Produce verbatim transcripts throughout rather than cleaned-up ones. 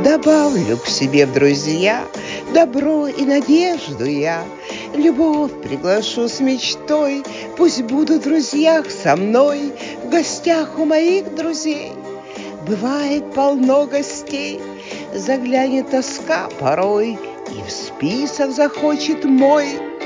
Добавлю к себе в друзья добро и надежду я. Любовь приглашу с мечтой, пусть будут в друзьях со мной, в гостях у моих друзей. Бывает полно гостей, заглянет тоска порой, и в список захочет мой.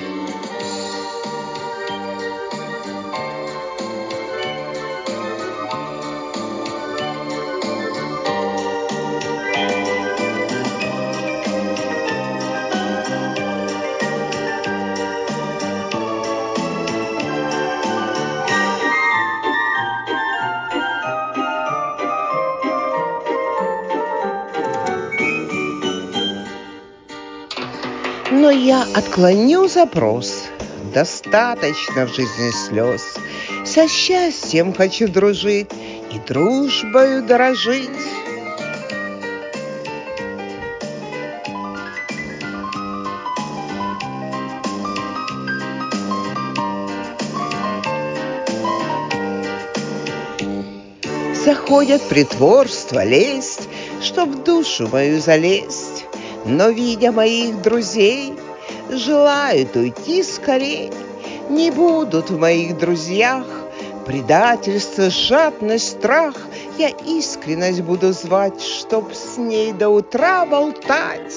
Но я отклоню запрос. Достаточно в жизни слез. Со счастьем хочу дружить и дружбою дорожить. Заходят притворство, лесть, чтоб в душу мою залезть. Но, видя моих друзей, желают уйти скорей. Не будут в моих друзьях предательство, жадность, страх. Я искренность буду звать, чтоб с ней до утра болтать.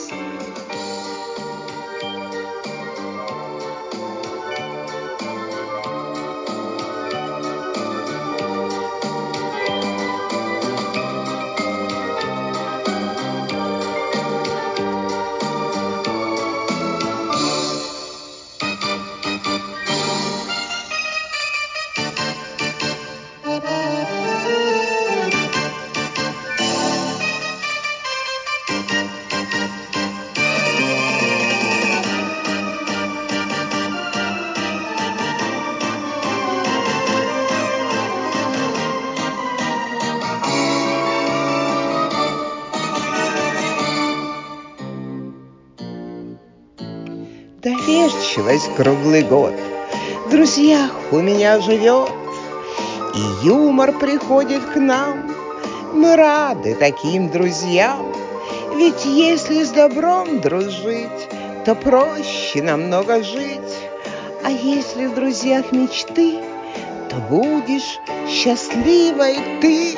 Доверчивость круглый год в друзьях у меня живет, и юмор приходит к нам. Мы рады таким друзьям, ведь если с добром дружить, то проще намного жить. А если в друзьях мечты, то будешь счастливой ты.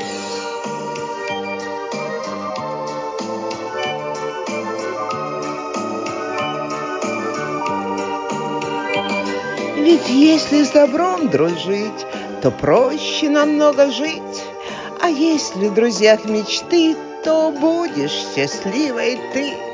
Ведь если с добром дружить, то проще намного жить. А если в друзьях мечты, то будешь счастливой ты.